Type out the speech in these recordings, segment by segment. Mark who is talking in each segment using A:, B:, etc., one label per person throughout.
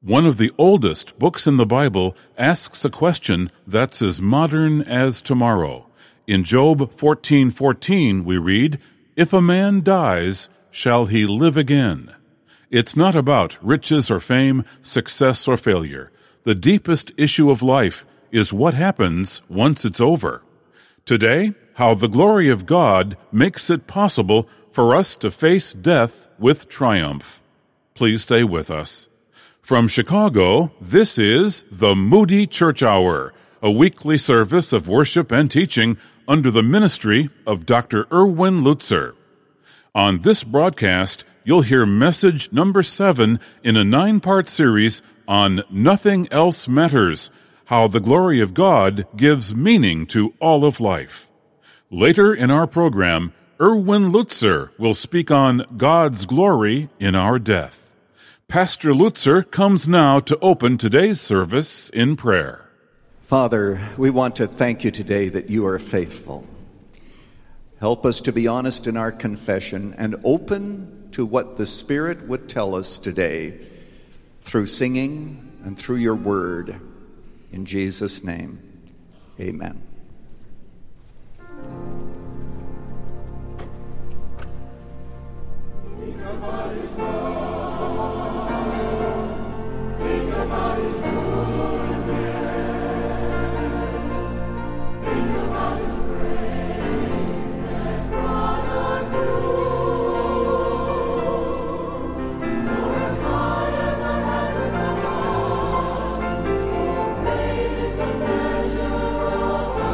A: One of the oldest books in the Bible asks a question that's as modern as tomorrow. In Job 14:14 we read, "If a man dies, shall he live again?" It's not about riches or fame, success or failure. The deepest issue of life is what happens once it's over. Today, how the glory of God makes it possible for us to face death with triumph. Please stay with us. From Chicago, this is the Moody Church Hour, a weekly service of worship and teaching under the ministry of Dr. Erwin Lutzer. On this broadcast, you'll hear message number 7 in a 9-part series on Nothing Else Matters, how the glory of God gives meaning to all of life. Later in our program, Erwin Lutzer will speak on God's glory in our death. Pastor Lutzer comes now to open today's service in prayer.
B: Father, we want to thank you today that you are faithful. Help us to be honest in our confession and open to what the Spirit would tell us today through singing and through your word. In Jesus' name, amen.
C: Praise is the measure of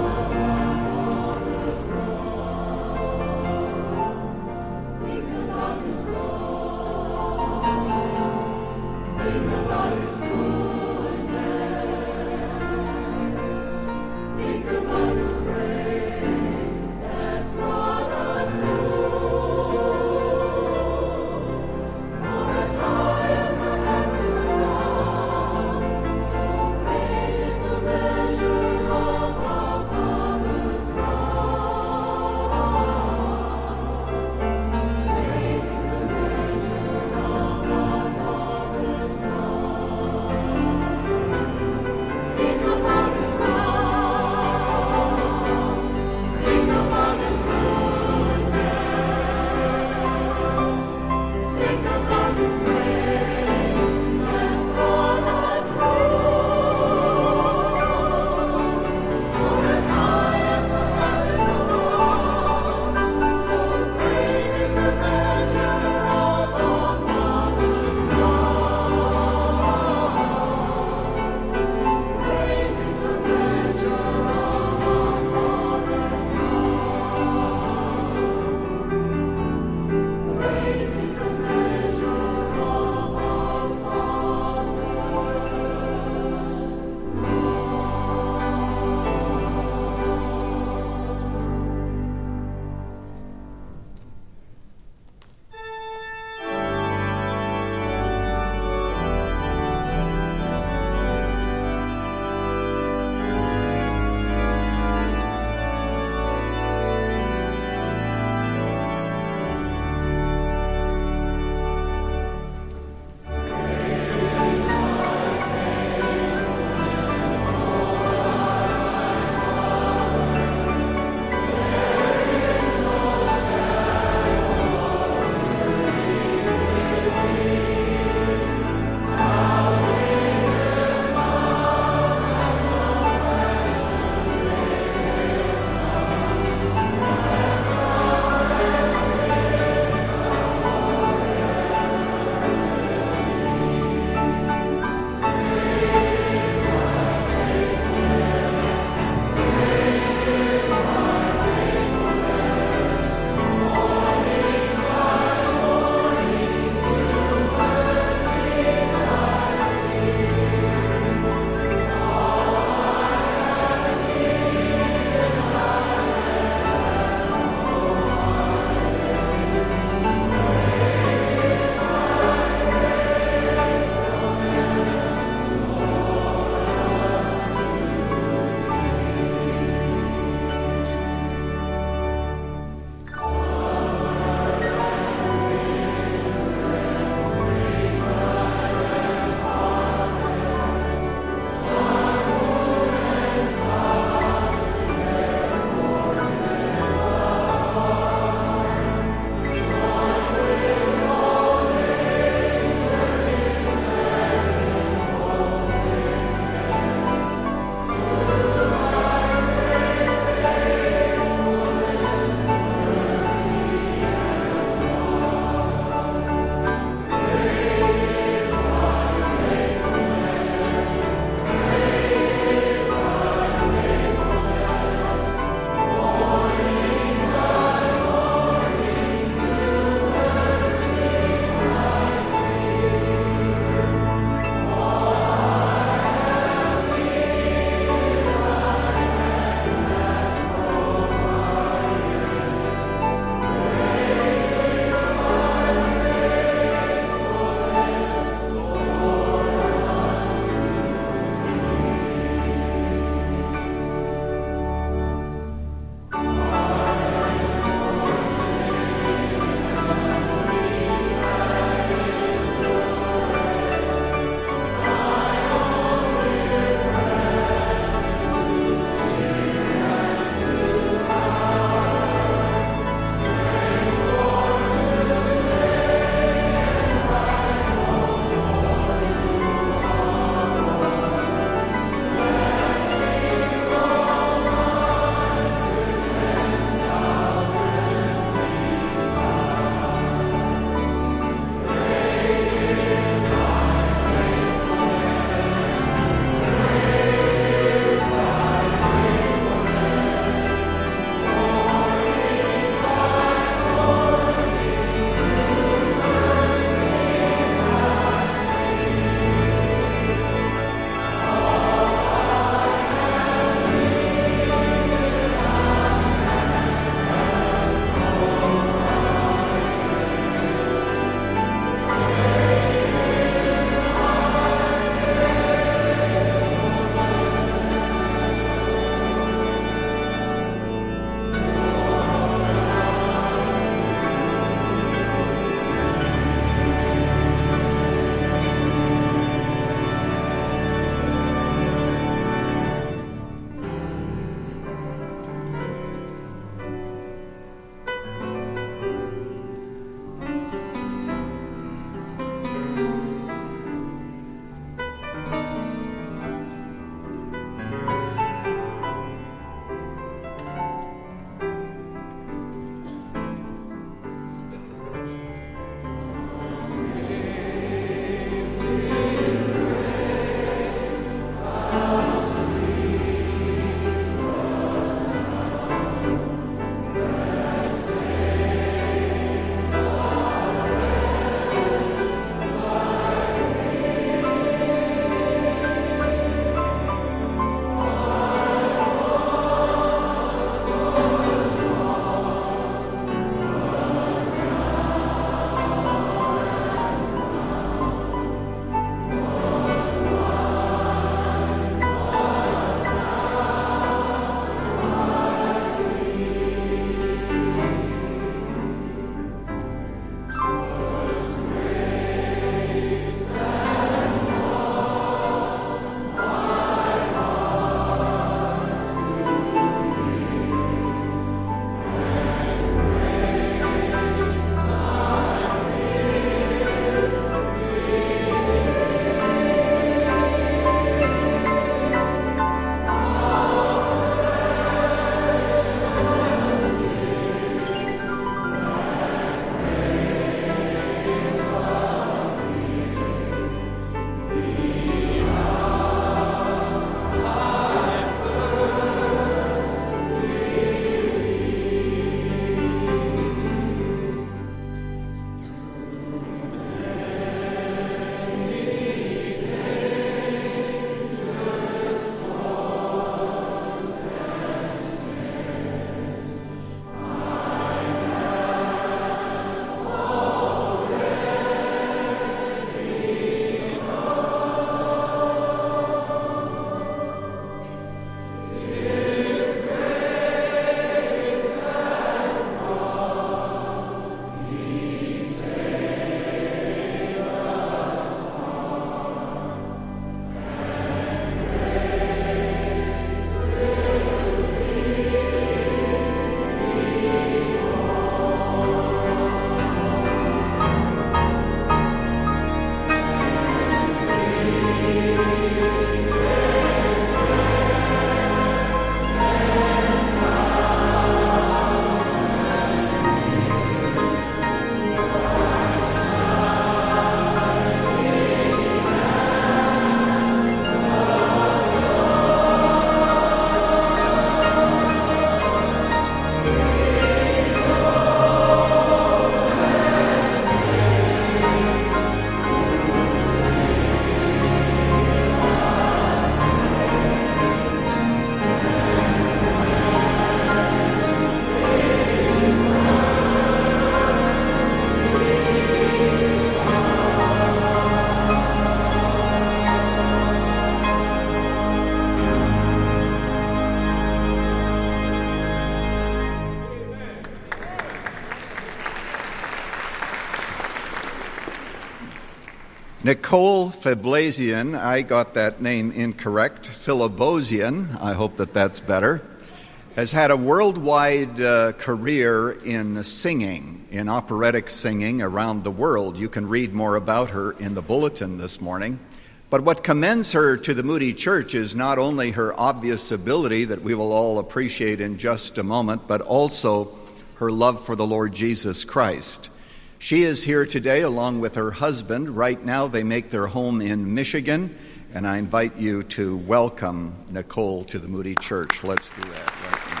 B: Nicole Fablazian, I got that name incorrect, Philibosian, I hope that's better, has had a worldwide career in singing, in operatic singing around the world. You can read more about her in the bulletin this morning. But what commends her to the Moody Church is not only her obvious ability that we will all appreciate in just a moment, but also her love for the Lord Jesus Christ. She is here today along with her husband. Right now they make their home in Michigan, and I invite you to welcome Nicole to the Moody Church. Let's do that right now.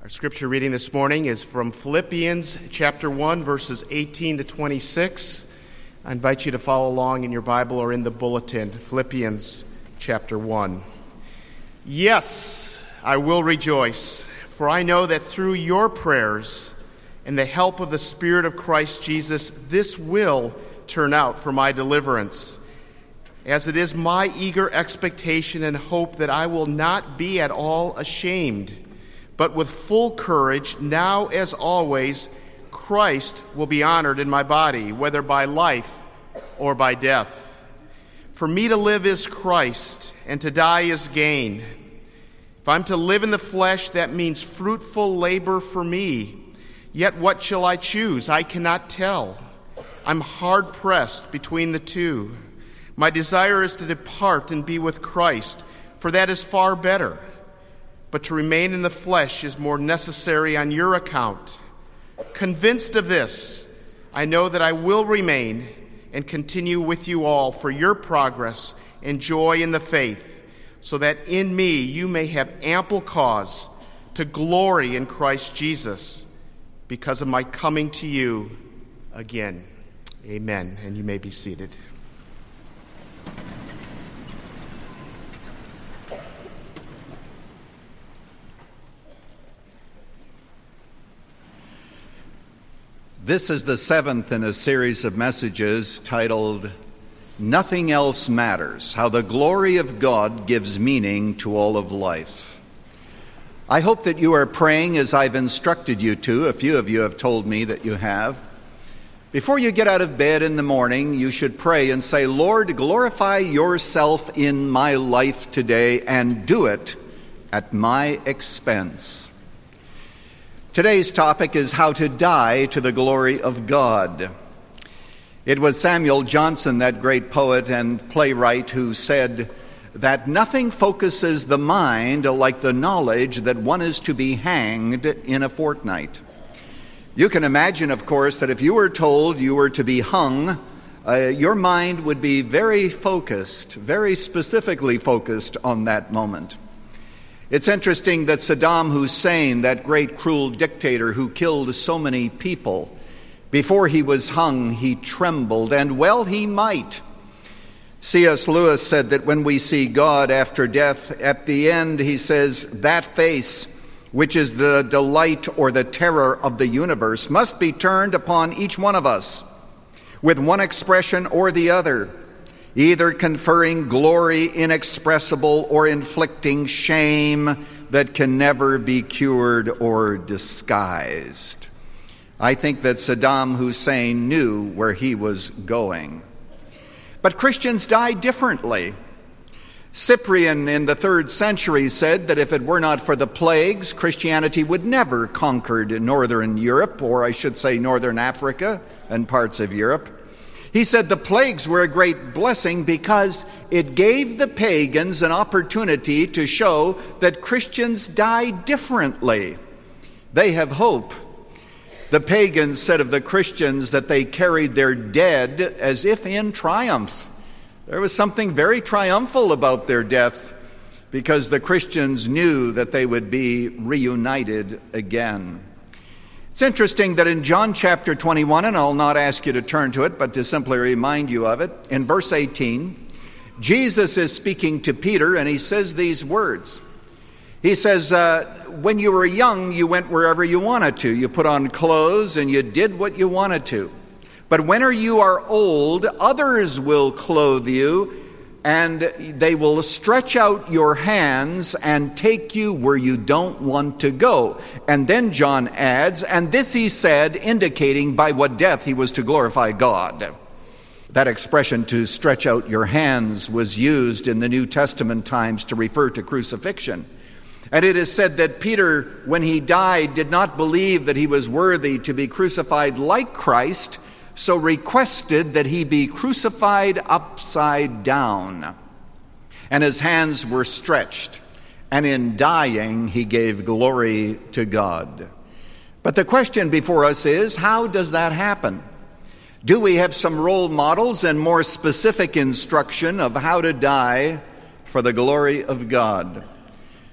C: Our scripture reading this morning is from Philippians chapter 1, verses 18 to 26. I invite you to follow along in your Bible or in the bulletin. Philippians chapter 1. Yes, I will rejoice, for I know that through your prayers and the help of the Spirit of Christ Jesus, this will turn out for my deliverance, as it is my eager expectation and hope that I will not be at all ashamed, but with full courage, now as always, Christ will be honored in my body, whether by life or by death. For me to live is Christ, and to die is gain. If I'm to live in the flesh, that means fruitful labor for me. Yet what shall I choose? I cannot tell. I'm hard-pressed between the two. My desire is to depart and be with Christ, for that is far better. But to remain in the flesh is more necessary on your account. Convinced of this, I know that I will remain and continue with you all for your progress and joy in the faith, so that in me you may have ample cause to glory in Christ Jesus because of my coming to you again. Amen. And you may be seated.
B: This is the seventh in a series of messages titled, Nothing Else Matters, How the Glory of God Gives Meaning to All of Life. I hope that you are praying as I've instructed you to. A few of you have told me that you have. Before you get out of bed in the morning, you should pray and say, Lord, glorify yourself in my life today and do it at my expense. Today's topic is how to die to the glory of God. It was Samuel Johnson, that great poet and playwright, who said that nothing focuses the mind like the knowledge that one is to be hanged in a fortnight. You can imagine, of course, that if you were told you were to be hung, your mind would be very focused, very specifically focused on that moment. It's interesting that Saddam Hussein, that great cruel dictator who killed so many people, before he was hung, he trembled, and well he might. C.S. Lewis said that when we see God after death, at the end, he says, that face, which is the delight or the terror of the universe, must be turned upon each one of us with one expression or the other, either conferring glory inexpressible or inflicting shame that can never be cured or disguised. I think that Saddam Hussein knew where he was going. But Christians die differently. Cyprian in the 3rd century said that if it were not for the plagues, Christianity would never conquer northern Europe, or I should say northern Africa and parts of Europe. He said the plagues were a great blessing because it gave the pagans an opportunity to show that Christians die differently. They have hope. The pagans said of the Christians that they carried their dead as if in triumph. There was something very triumphal about their death because the Christians knew that they would be reunited again. It's interesting that in John chapter 21, and I'll not ask you to turn to it, but to simply remind you of it, in verse 18, Jesus is speaking to Peter, and he says these words. He says, when you were young, you went wherever you wanted to. You put on clothes, and you did what you wanted to. But when you are old, others will clothe you, and they will stretch out your hands and take you where you don't want to go. And then John adds, and this he said, indicating by what death he was to glorify God. That expression, to stretch out your hands, was used in the New Testament times to refer to crucifixion. And it is said that Peter, when he died, did not believe that he was worthy to be crucified like Christ, so requested that he be crucified upside down. And his hands were stretched, and in dying he gave glory to God. But the question before us is, how does that happen? Do we have some role models and more specific instruction of how to die for the glory of God?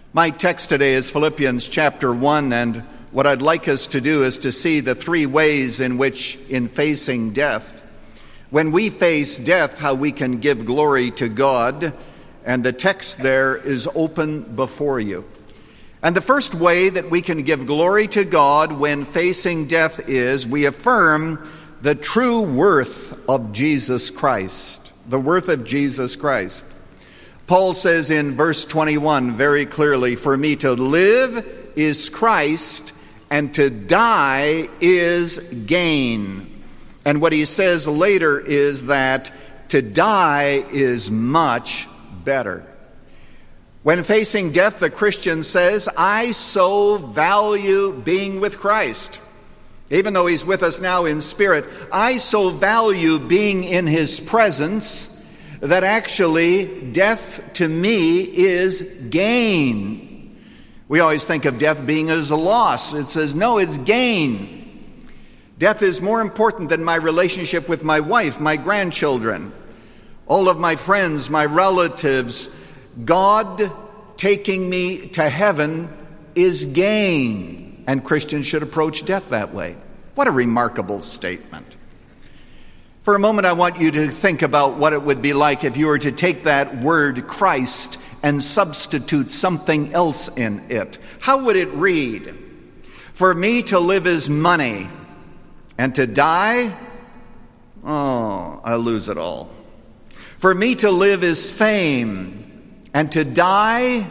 B: My text today is Philippians chapter 1, and what I'd like us to do is to see the three ways in which, in facing death, when we face death, how we can give glory to God, and the text there is open before you. And the first way that we can give glory to God when facing death is we affirm the true worth of Jesus Christ, the worth of Jesus Christ. Paul says in verse 21 very clearly, "For me to live is Christ, and to die is gain." And what he says later is that to die is much better. When facing death, the Christian says, "I so value being with Christ. Even though he's with us now in spirit, I so value being in his presence that actually death to me is gain." We always think of death being as a loss. It says, no, it's gain. Death is more important than my relationship with my wife, my grandchildren, all of my friends, my relatives. God taking me to heaven is gain, and Christians should approach death that way. What a remarkable statement. For a moment, I want you to think about what it would be like if you were to take that word Christ and substitute something else in it. How would it read? "For me to live is money, and to die, I lose it all. For me to live is fame, and to die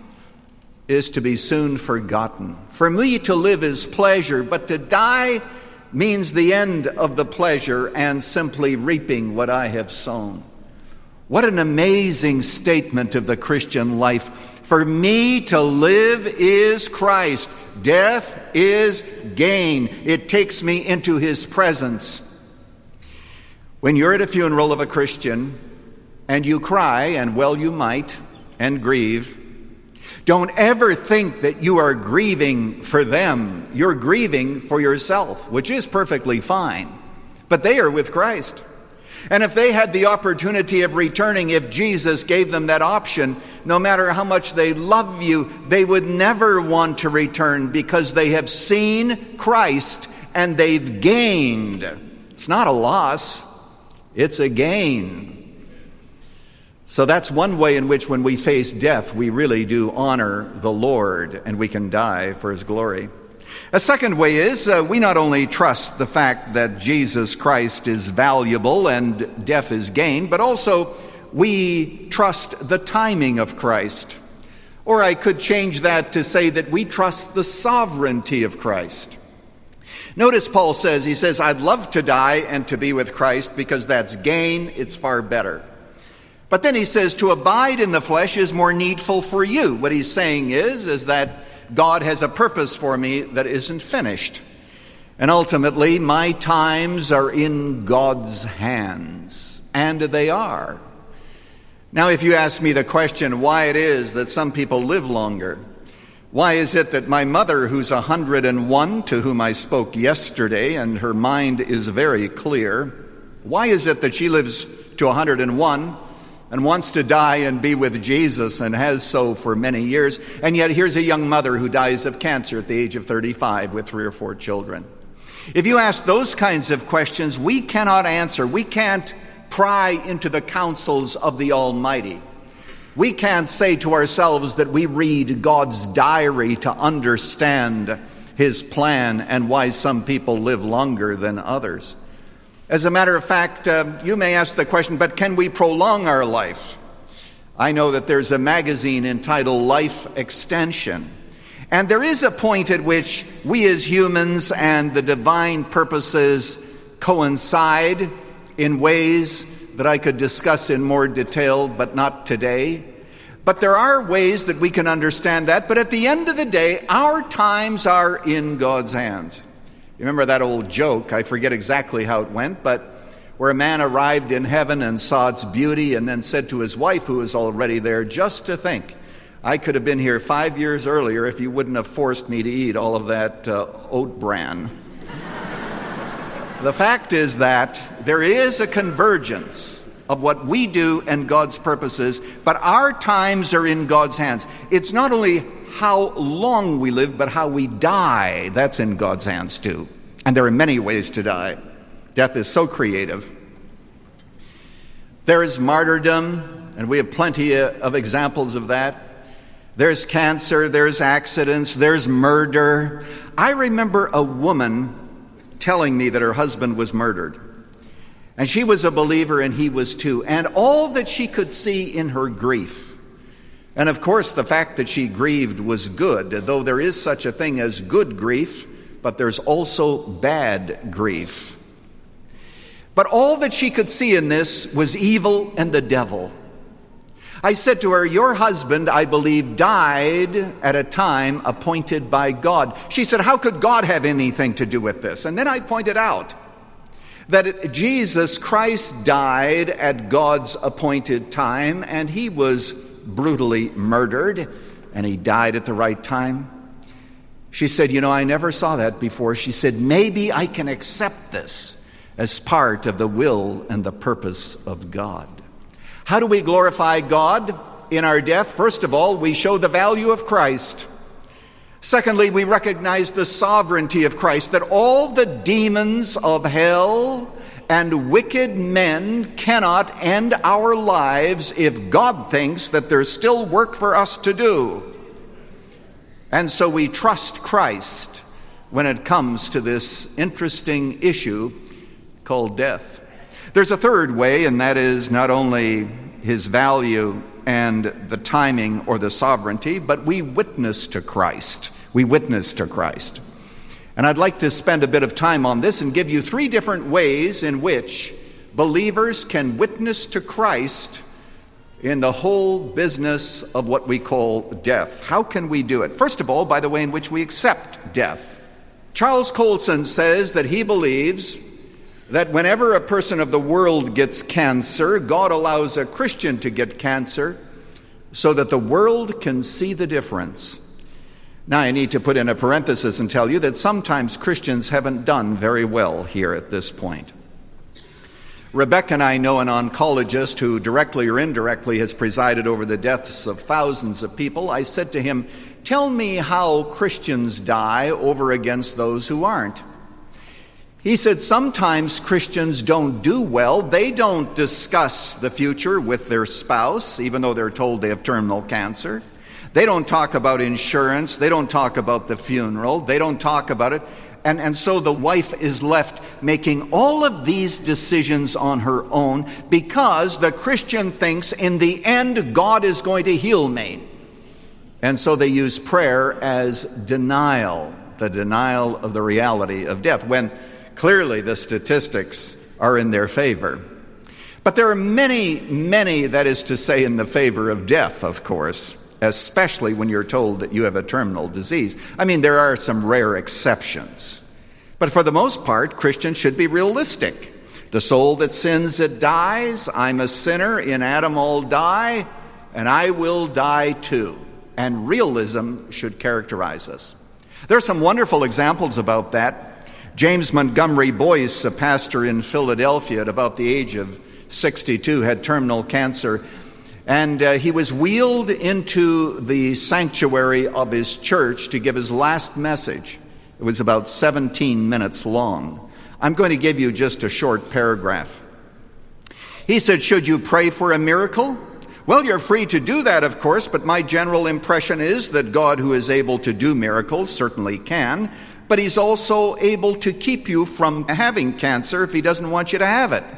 B: is to be soon forgotten. For me to live is pleasure, but to die means the end of the pleasure and simply reaping what I have sown." What an amazing statement of the Christian life. For me to live is Christ. Death is gain. It takes me into his presence. When you're at a funeral of a Christian and you cry, and well you might, and grieve, don't ever think that you are grieving for them. You're grieving for yourself, which is perfectly fine. But they are with Christ. And if they had the opportunity of returning, if Jesus gave them that option, no matter how much they love you, they would never want to return because they have seen Christ and they've gained. It's not a loss, it's a gain. So that's one way in which when we face death, we really do honor the Lord and we can die for his glory. A second way is we not only trust the fact that Jesus Christ is valuable and death is gain, but also we trust the timing of Christ. Or I could change that to say that we trust the sovereignty of Christ. Notice Paul says, he says, "I'd love to die and to be with Christ because that's gain, it's far better." But then he says, "To abide in the flesh is more needful for you." What he's saying is that God has a purpose for me that isn't finished. And ultimately, my times are in God's hands. And they are. Now, if you ask me the question why it is that some people live longer, why is it that my mother, who's 101, to whom I spoke yesterday, and her mind is very clear, why is it that she lives to 101 and wants to die and be with Jesus and has so for many years, and yet here's a young mother who dies of cancer at the age of 35 with 3 or 4 children? If you ask those kinds of questions, we cannot answer. We can't pry into the counsels of the Almighty. We can't say to ourselves that we read God's diary to understand his plan and why some people live longer than others. As a matter of fact, you may ask the question, but can we prolong our life? I know that there's a magazine entitled Life Extension. And there is a point at which we as humans and the divine purposes coincide in ways that I could discuss in more detail, but not today. But there are ways that we can understand that. But at the end of the day, our times are in God's hands. You remember that old joke, I forget exactly how it went, but where a man arrived in heaven and saw its beauty and then said to his wife, who was already there, "Just to think, I could have been here 5 years earlier if you wouldn't have forced me to eat all of that oat bran." The fact is that there is a convergence of what we do and God's purposes, but our times are in God's hands. It's not only how long we live, but how we die. That's in God's hands too. And there are many ways to die. Death is so creative. There is martyrdom, and we have plenty of examples of that. There's cancer, there's accidents, there's murder. I remember a woman telling me that her husband was murdered. And she was a believer and he was too. And all that she could see in her grief. And of course, the fact that she grieved was good, though there is such a thing as good grief, but there's also bad grief. But all that she could see in this was evil and the devil. I said to her, your husband, I believe, died at a time appointed by God. She said, how could God have anything to do with this? And then I pointed out that Jesus Christ died at God's appointed time, and he was brutally murdered, and he died at the right time. She said, I never saw that before. She said, maybe I can accept this as part of the will and the purpose of God. How do we glorify God in our death? First of all, we show the value of Christ. Secondly, we recognize the sovereignty of Christ, that all the demons of hell and wicked men cannot end our lives if God thinks that there's still work for us to do. And so we trust Christ when it comes to this interesting issue called death. There's a third way, and that is not only his value and the timing or the sovereignty, but we witness to Christ. We witness to Christ. And I'd like to spend a bit of time on this and give you 3 different ways in which believers can witness to Christ in the whole business of what we call death. How can we do it? First of all, by the way in which we accept death. Charles Colson says that he believes that whenever a person of the world gets cancer, God allows a Christian to get cancer so that the world can see the difference. Now, I need to put in a parenthesis and tell you that sometimes Christians haven't done very well here at this point. Rebecca and I know an oncologist who directly or indirectly has presided over the deaths of thousands of people. I said to him, tell me how Christians die over against those who aren't. He said sometimes Christians don't do well. They don't discuss the future with their spouse, even though they're told they have terminal cancer. They don't talk about insurance. They don't talk about the funeral. They don't talk about it. And so the wife is left making all of these decisions on her own because the Christian thinks in the end God is going to heal me. And so they use prayer as denial, the denial of the reality of death, when clearly the statistics are in their favor. But there are many, that is to say, in the favor of death, of course, especially when you're told that you have a terminal disease. I mean, there are some rare exceptions. But for the most part, Christians should be realistic. The soul that sins, it dies. I'm a sinner. In Adam all die, and I will die too. And realism should characterize us. There are some wonderful examples about that. James Montgomery Boyce, a pastor in Philadelphia at about the age of 62, had terminal cancer. And he was wheeled into the sanctuary of his church to give his last message. It was about 17 minutes long. I'm going to give you just a short paragraph. He said, should you pray for a miracle? Well, you're free to do that, of course, but my general impression is that God, who is able to do miracles, certainly can, but he's also able to keep you from having cancer if he doesn't want you to have it.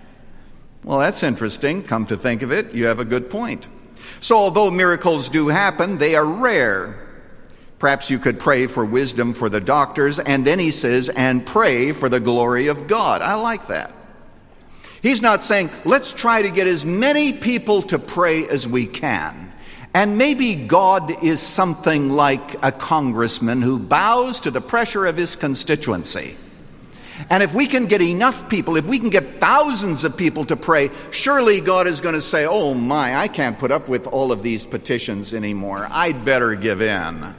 B: Well, that's interesting. Come to think of it, you have a good point. So although miracles do happen, they are rare. Perhaps you could pray for wisdom for the doctors, and then he says, and pray for the glory of God. I like that. He's not saying, let's try to get as many people to pray as we can. And maybe God is something like a congressman who bows to the pressure of his constituency. And if we can get enough people, if we can get thousands of people to pray, surely God is going to say, oh my, I can't put up with all of these petitions anymore. I'd better give in.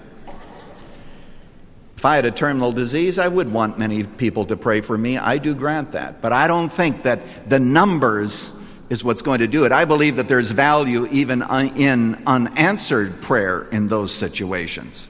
B: If I had a terminal disease, I would want many people to pray for me. I do grant that. But I don't think that the numbers is what's going to do it. I believe that there's value even in unanswered prayer in those situations.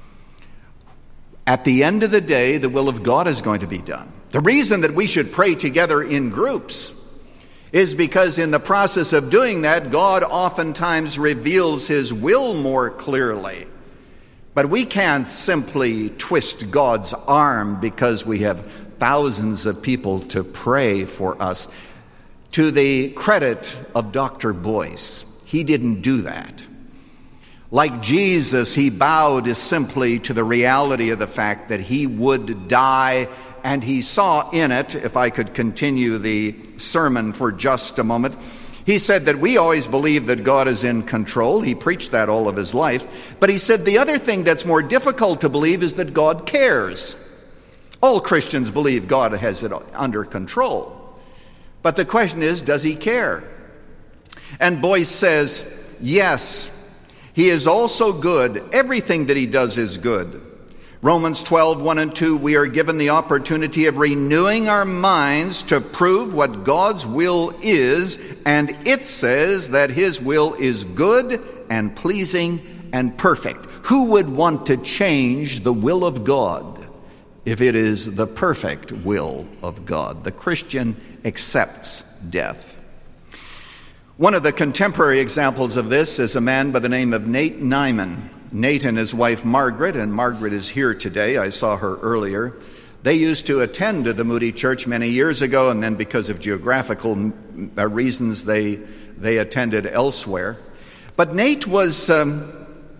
B: At the end of the day, the will of God is going to be done. The reason that we should pray together in groups is because in the process of doing that, God oftentimes reveals His will more clearly. But we can't simply twist God's arm because we have thousands of people to pray for us. To the credit of Dr. Boyce, he didn't do that. Like Jesus, he bowed simply to the reality of the fact that he would die, and he saw in it, if I could continue the sermon for just a moment, he said that we always believe that God is in control. He preached that all of his life. But he said the other thing that's more difficult to believe is that God cares. All Christians believe God has it under control. But the question is, does he care? And Boyce says, yes, he is also good. Everything that he does is good. Romans 12:1-2, we are given the opportunity of renewing our minds to prove what God's will is, and it says that his will is good and pleasing and perfect. Who would want to change the will of God if it is the perfect will of God? The Christian accepts death. One of the contemporary examples of this is a man by the name of Nate Nyman. Nate and his wife Margaret, and Margaret is here today. I saw her earlier. They used to attend to the Moody Church many years ago, and then because of geographical reasons, they attended elsewhere. But Nate, the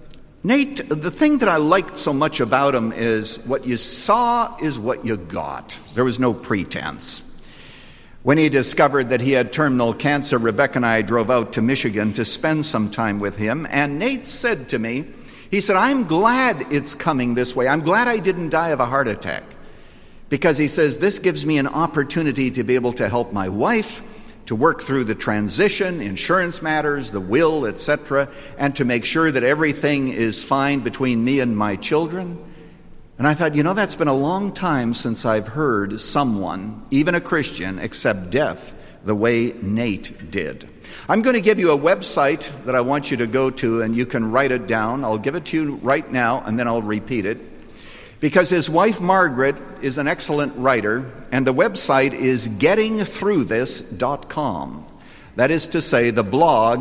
B: thing that I liked so much about him is what you saw is what you got. There was no pretense. When he discovered that he had terminal cancer, Rebecca and I drove out to Michigan to spend some time with him, and Nate said to me, he said, I'm glad it's coming this way. I'm glad I didn't die of a heart attack. Because he says, this gives me an opportunity to be able to help my wife, to work through the transition, insurance matters, the will, etc., and to make sure that everything is fine between me and my children. And I thought, that's been a long time since I've heard someone, even a Christian, accept death the way Nate did. I'm going to give you a website that I want you to go to, and you can write it down. I'll give it to you right now, and then I'll repeat it. Because his wife, Margaret, is an excellent writer, and the website is gettingthroughthis.com. That is to say, the blog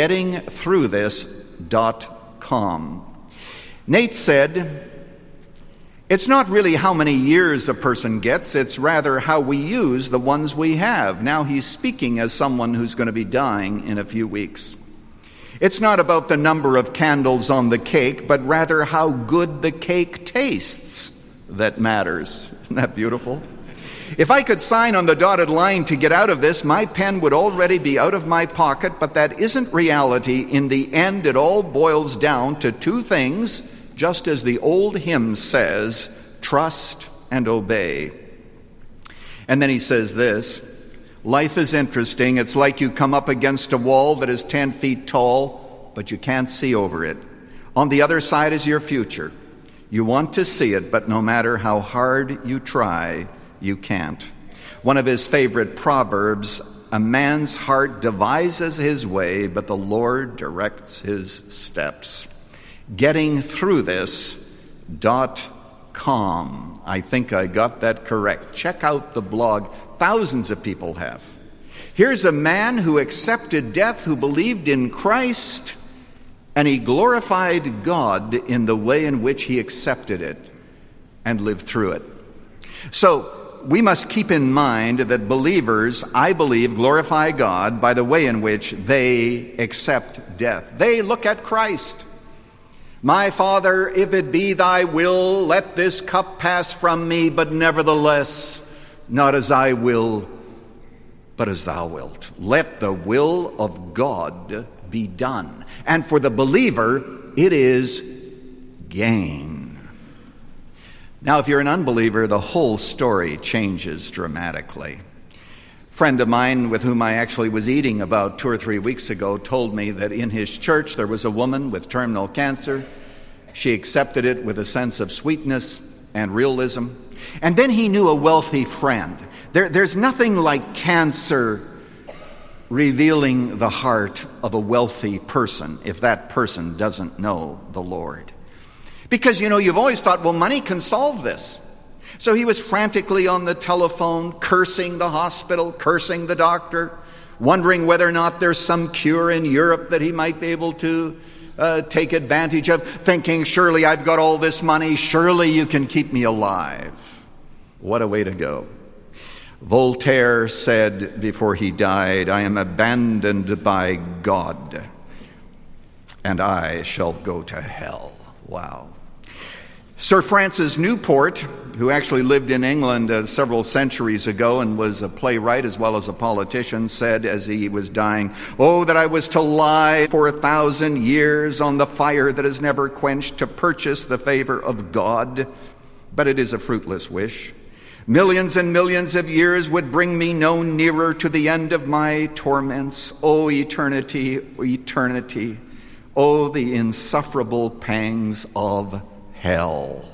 B: gettingthroughthis.com. Nate said, it's not really how many years a person gets, it's rather how we use the ones we have. Now he's speaking as someone who's going to be dying in a few weeks. It's not about the number of candles on the cake, but rather how good the cake tastes that matters. Isn't that beautiful? If I could sign on the dotted line to get out of this, my pen would already be out of my pocket, but that isn't reality. In the end, it all boils down to two things. Just as the old hymn says, trust and obey. And then he says this, life is interesting. It's like you come up against a wall that is 10 feet tall, but you can't see over it. On the other side is your future. You want to see it, but no matter how hard you try, you can't. One of his favorite proverbs, a man's heart devises his way, but the Lord directs his steps. Gettingthroughthis.com. I think I got that correct. Check out the blog. Thousands of people have. Here's a man who accepted death, who believed in Christ, and he glorified God in the way in which he accepted it and lived through it. So we must keep in mind that believers, I believe, glorify God by the way in which they accept death. They look at Christ. My Father, if it be thy will, let this cup pass from me, but nevertheless, not as I will, but as thou wilt. Let the will of God be done. And for the believer, it is gain. Now, if you're an unbeliever, the whole story changes dramatically. A friend of mine with whom I actually was eating about 2 or 3 weeks ago told me that in his church there was a woman with terminal cancer. She accepted it with a sense of sweetness and realism. And then he knew a wealthy friend. There's nothing like cancer revealing the heart of a wealthy person if that person doesn't know the Lord. Because, you've always thought, well, money can solve this. So he was frantically on the telephone, cursing the hospital, cursing the doctor, wondering whether or not there's some cure in Europe that he might be able to take advantage of, thinking, surely I've got all this money, surely you can keep me alive. What a way to go. Voltaire said before he died, I am abandoned by God, and I shall go to hell. Wow. Sir Francis Newport, who actually lived in England several centuries ago and was a playwright as well as a politician, said as he was dying, oh, that I was to lie for 1,000 years on the fire that is never quenched to purchase the favor of God. But it is a fruitless wish. Millions and millions of years would bring me no nearer to the end of my torments. O eternity, eternity, O the insufferable pangs of hell.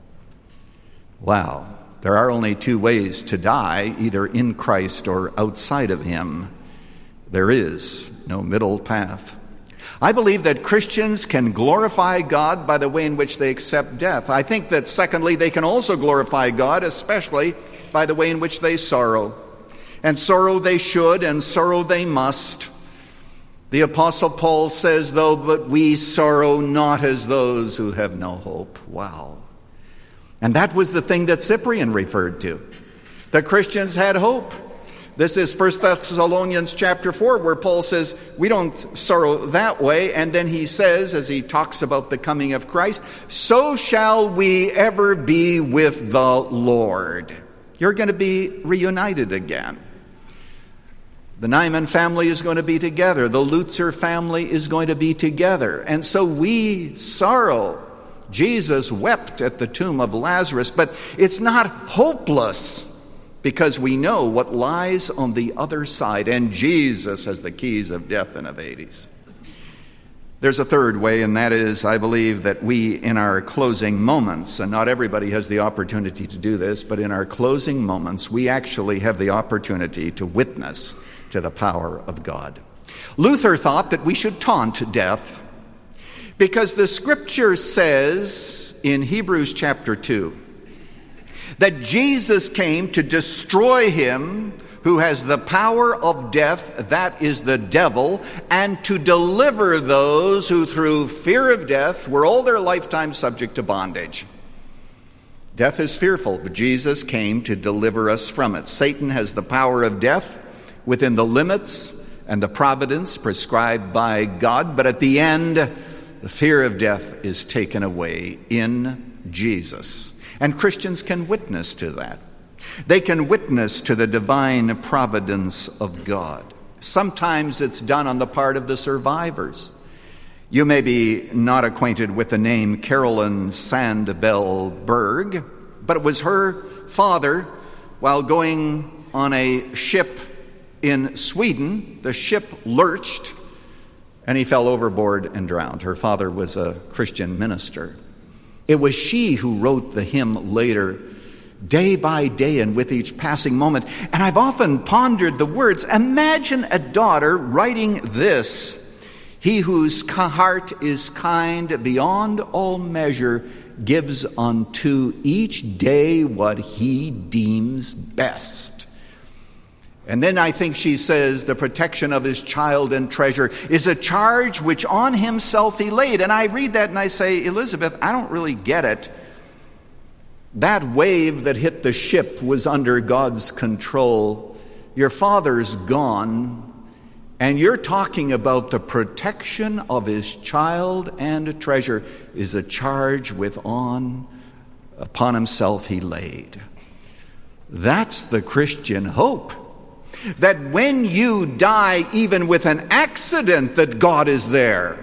B: Wow. There are only two ways to die, either in Christ or outside of Him. There is no middle path. I believe that Christians can glorify God by the way in which they accept death. I think that, secondly, they can also glorify God, especially by the way in which they sorrow. And sorrow they should, and sorrow they must. The Apostle Paul says, though, but we sorrow not as those who have no hope. Wow. And that was the thing that Cyprian referred to. The Christians had hope. This is 1 Thessalonians chapter 4, where Paul says, we don't sorrow that way. And then he says, as he talks about the coming of Christ, so shall we ever be with the Lord. You're going to be reunited again. The Nyman family is going to be together. The Lutzer family is going to be together. And so we sorrow. Jesus wept at the tomb of Lazarus, but it's not hopeless, because we know what lies on the other side, and Jesus has the keys of death and of Hades. There's a third way, and that is, I believe, that we, in our closing moments, and not everybody has the opportunity to do this, but in our closing moments, we actually have the opportunity to witness to the power of God. Luther thought that we should taunt death, because the Scripture says in Hebrews chapter 2, that Jesus came to destroy him who has the power of death, that is the devil, and to deliver those who through fear of death were all their lifetime subject to bondage. Death is fearful, but Jesus came to deliver us from it. Satan has the power of death within the limits and the providence prescribed by God, but at the end, the fear of death is taken away in Jesus. And Christians can witness to that. They can witness to the divine providence of God. Sometimes it's done on the part of the survivors. You may be not acquainted with the name Carolyn Sandbell Berg, but it was her father, while going on a ship in Sweden, the ship lurched and he fell overboard and drowned. Her father was a Christian minister. It was she who wrote the hymn later, day by day and with each passing moment. And I've often pondered the words. Imagine a daughter writing this: he whose heart is kind beyond all measure gives unto each day what he deems best. And then I think she says, the protection of his child and treasure is a charge which on himself he laid. And I read that and I say, Elizabeth, I don't really get it. That wave that hit the ship was under God's control. Your father's gone, and you're talking about the protection of his child and treasure is a charge upon himself he laid. That's the Christian hope. That when you die, even with an accident, that God is there.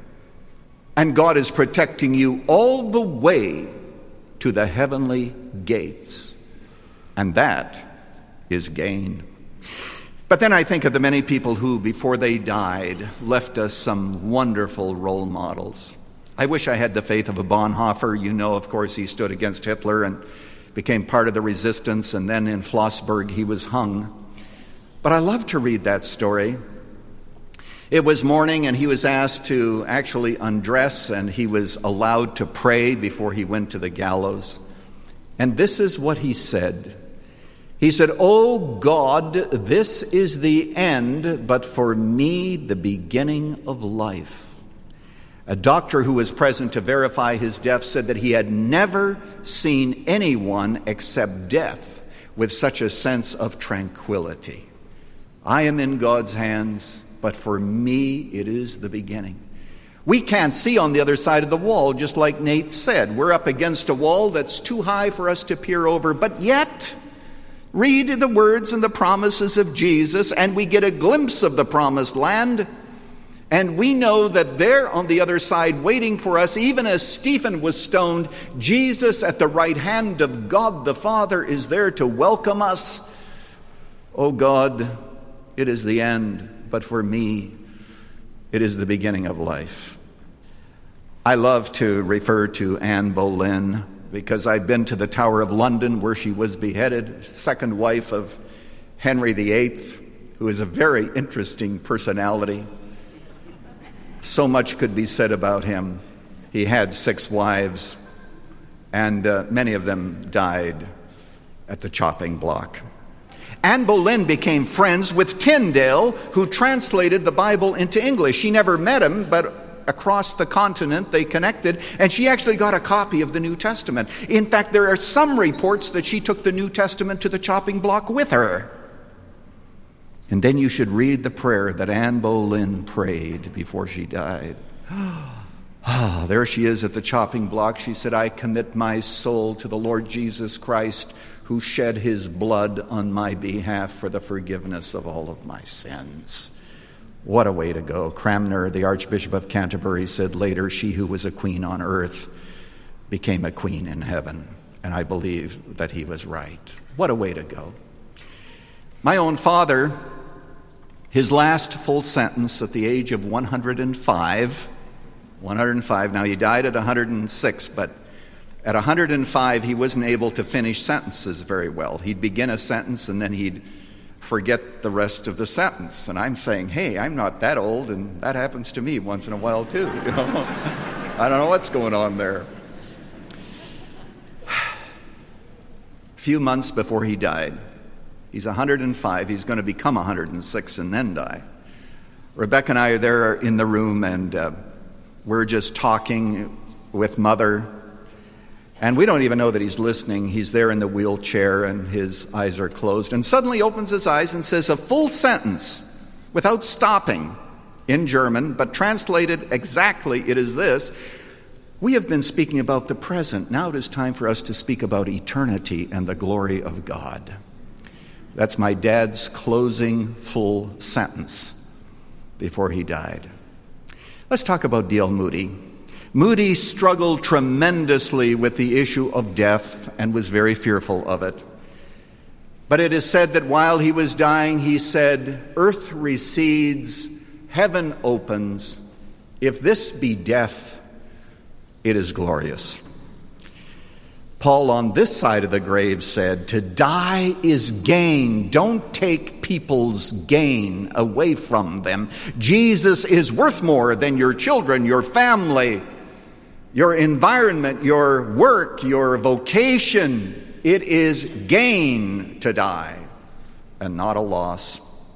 B: And God is protecting you all the way to the heavenly gates. And that is gain. But then I think of the many people who, before they died, left us some wonderful role models. I wish I had the faith of a Bonhoeffer. You know, of course, he stood against Hitler and became part of the resistance. And then in Flossburg, he was hung. But I love to read that story. It was morning, and he was asked to actually undress, and he was allowed to pray before he went to the gallows. And this is what he said. He said, "O God, this is the end, but for me the beginning of life." A doctor who was present to verify his death said that he had never seen anyone except death with such a sense of tranquility. I am in God's hands, but for me it is the beginning. We can't see on the other side of the wall, just like Nate said. We're up against a wall that's too high for us to peer over, but yet read the words and the promises of Jesus, and we get a glimpse of the promised land. And we know that there on the other side waiting for us, even as Stephen was stoned, Jesus at the right hand of God the Father is there to welcome us. Oh God, it is the end, but for me, it is the beginning of life. I love to refer to Anne Boleyn because I've been to the Tower of London where she was beheaded, second wife of Henry VIII, who is a very interesting personality. So much could be said about him. He had 6 wives, and many of them died at the chopping block. Anne Boleyn became friends with Tyndale, who translated the Bible into English. She never met him, but across the continent they connected, and she actually got a copy of the New Testament. In fact, there are some reports that she took the New Testament to the chopping block with her. And then you should read the prayer that Anne Boleyn prayed before she died. There she is at the chopping block. She said, "I commit my soul to the Lord Jesus Christ, who shed his blood on my behalf for the forgiveness of all of my sins." What a way to go. Cranmer, the Archbishop of Canterbury, said later, "She who was a queen on earth became a queen in heaven." And I believe that he was right. What a way to go. My own father, his last full sentence at the age of 105. Now, he died at 106, but at 105, he wasn't able to finish sentences very well. He'd begin a sentence, and then he'd forget the rest of the sentence. And I'm saying, hey, I'm not that old, and that happens to me once in a while, too. You know? I don't know what's going on there. A few months before he died, he's 105. He's going to become 106 and then die. Rebecca and I are there in the room, and we're just talking with Mother. And we don't even know that he's listening. He's there in the wheelchair, and his eyes are closed. And suddenly he opens his eyes and says a full sentence without stopping in German, but translated exactly, it is this: "We have been speaking about the present. Now it is time for us to speak about eternity and the glory of God." That's my dad's closing full sentence before he died. Let's talk about D.L. Moody. Moody struggled tremendously with the issue of death and was very fearful of it. But it is said that while he was dying, he said, "Earth recedes, heaven opens. If this be death, it is glorious." Paul on this side of the grave said, "To die is gain. Don't take people's gain away from them. Jesus is worth more than your children, your family, your environment, your work, your vocation. It is gain to die and not a loss."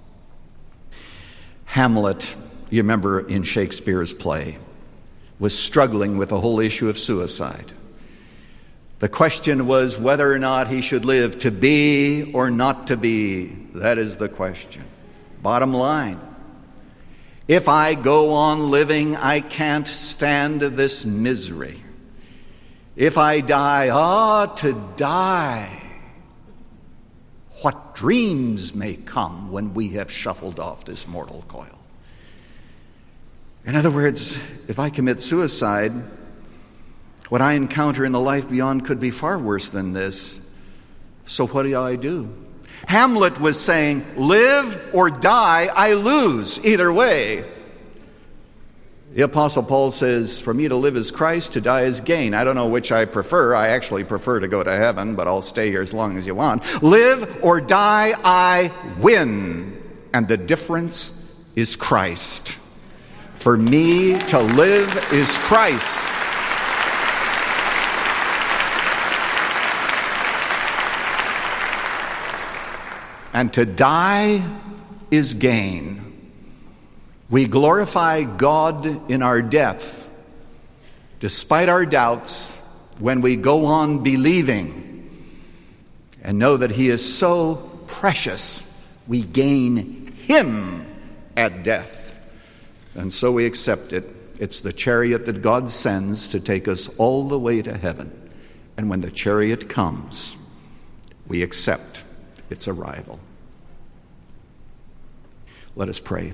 B: Hamlet, you remember in Shakespeare's play, was struggling with the whole issue of suicide. The question was whether or not he should live, to be or not to be. That is the question. Bottom line, if I go on living, I can't stand this misery. If I die, to die. What dreams may come when we have shuffled off this mortal coil. In other words, if I commit suicide, what I encounter in the life beyond could be far worse than this. So what do I do? Hamlet was saying, live or die, I lose. Either way. The Apostle Paul says, for me to live is Christ, to die is gain. I don't know which I prefer. I actually prefer to go to heaven, but I'll stay here as long as you want. Live or die, I win. and the difference is Christ. For me to live is Christ. And to die is gain. We glorify God in our death, despite our doubts, when we go on believing and know that He is so precious, we gain Him at death. And so we accept it. It's the chariot that God sends to take us all the way to heaven. And when the chariot comes, we accept its arrival. Let us pray.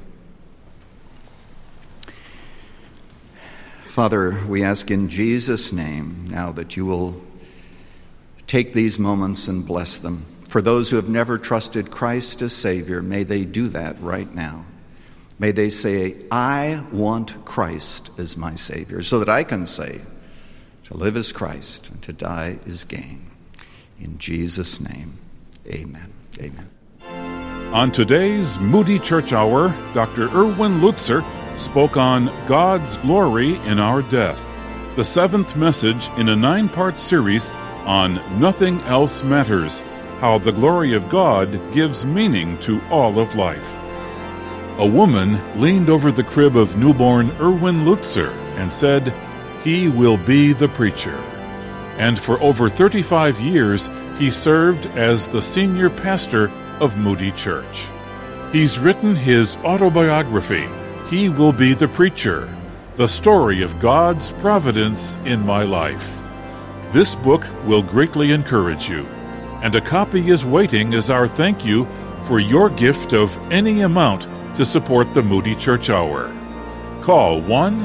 B: Father, we ask in Jesus' name now that you will take these moments and bless them. For those who have never trusted Christ as Savior, may they do that right now. May they say, I want Christ as my Savior, so that I can say, to live is Christ and to die is gain. In Jesus' name, amen. Amen.
A: On today's Moody Church Hour, Dr. Erwin Lutzer spoke on God's glory in our death, the seventh message in a 9-part series on Nothing Else Matters, how the glory of God gives meaning to all of life. A woman leaned over the crib of newborn Erwin Lutzer and said, "He will be the preacher." And for over 35 years, he served as the senior pastor of Moody Church. He's written his autobiography, He Will Be the Preacher, the story of God's providence in my life. This book will greatly encourage you, and a copy is waiting as our thank you for your gift of any amount to support the Moody Church Hour. Call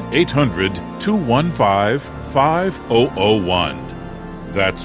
A: 1-800-215-5001. That's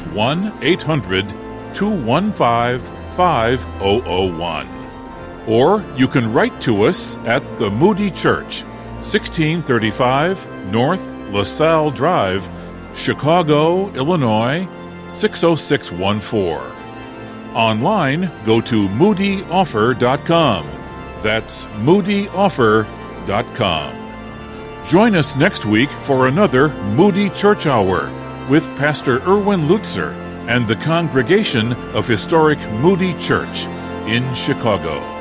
A: 1-800-215-5001. Or you can write to us at the Moody Church, 1635 North LaSalle Drive, Chicago, Illinois, 60614. Online, go to moodyoffer.com. That's moodyoffer.com. Join us next week for another Moody Church Hour with Pastor Erwin Lutzer and the congregation of historic Moody Church in Chicago.